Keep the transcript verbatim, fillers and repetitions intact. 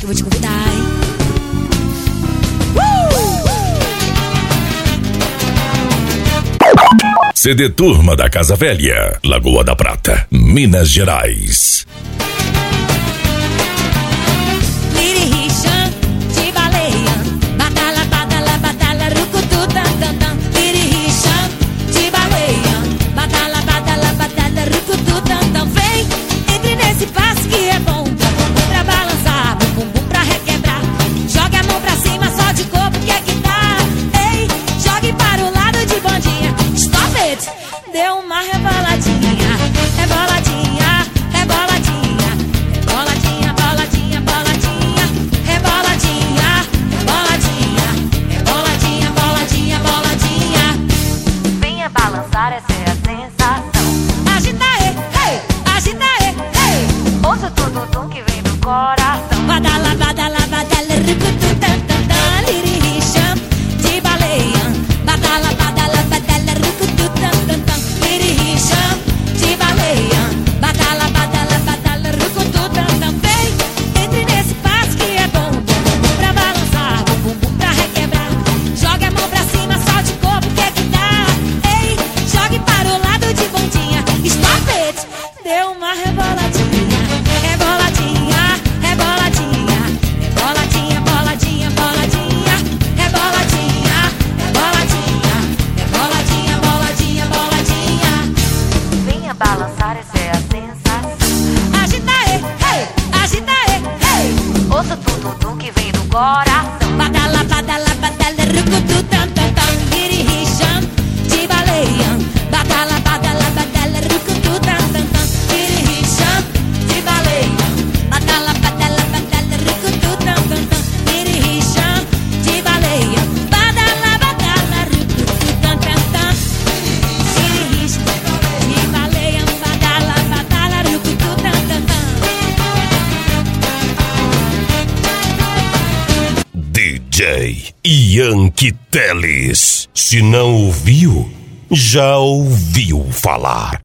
eu vou te convidar, hein? C D Turma da Casa Velha, Lagoa da Prata, Minas Gerais. Deu uma reboladinha, reboladinha, reboladinha, reboladinha, boladinha, boladinha, reboladinha, reboladinha, reboladinha, boladinha, boladinha. Venha balançar, essa é a sensação. Agita, ei, ei, agita, ei, ei. Ouça tudo dum que vem do coração. Badala, badala, badala, rucutu, tan, tan, tan, liricham, de baleia. Badala, badala, badala, rucutu, tan, tan, tan. De baleia, badala, badala, badala, rucutu, tam, vem, entre nesse passo que é bom, bom pra balançar, bom, bom, bom pra requebrar. Joga a mão pra cima, só de corpo, quer que dá? Ei, jogue para o lado de bundinha. Stop it, deu uma reboladinha, reboladinha, reboladinha, reboladinha, boladinha, boladinha, reboladinha, reboladinha, reboladinha, boladinha, boladinha. Venha balançar, essa é a sensação. Agita, ei, ei, agita, ei, ei. Ouça tudo dum que vem do coração. Badala, badala, badala, rucutu, tam, tam, tam, liricham, de baleia. Badala, badala, badala, rucutu, tam, tam, tam, liricham, de baleia. Badala, badala, badala, rucutu, tam, tam, tam, liricham, de baleia. Badala, badala, rucutu, tam, tam, tam, liricham, de baleia. Badala, badala, rucutu, tam, tam, tam. D J Yankee Teles. Se não ouviu, já ouviu falar.